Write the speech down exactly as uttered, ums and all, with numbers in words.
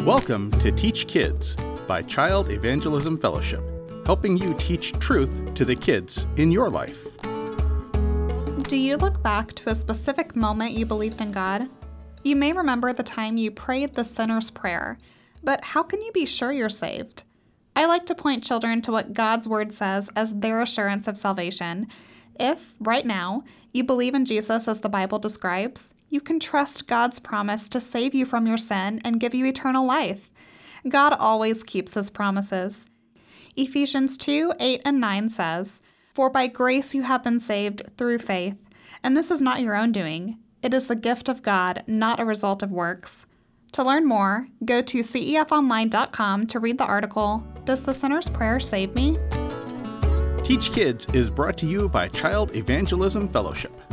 Welcome to Teach Kids by Child Evangelism Fellowship, helping you teach truth to the kids in your life. Do you look back to a specific moment you believed in God? You may remember the time you prayed the sinner's prayer, but how can you be sure you're saved? I like to point children to what God's Word says as their assurance of salvation. If, right now, you believe in Jesus as the Bible describes, you can trust God's promise to save you from your sin and give you eternal life. God always keeps His promises. Ephesians two, eight, and nine says, "For by grace you have been saved through faith, and this is not your own doing. It is the gift of God, not a result of works." To learn more, go to C E F online dot com to read the article, "Does the Sinner's Prayer Save Me?" Teach Kids is brought to you by Child Evangelism Fellowship.